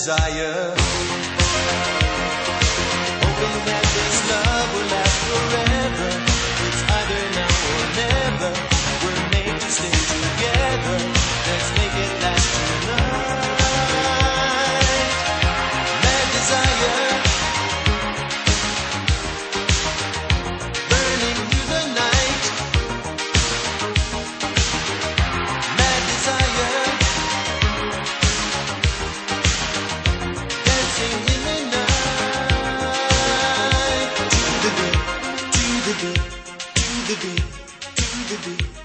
desire. Hoping that this love will last forever. It's either now or never. We're made to stay together. Let's make it last tonight. Mad desire, burning through the night. Mad desire, dancing in the night. To the beat, to the beat, to the beat, to the beat.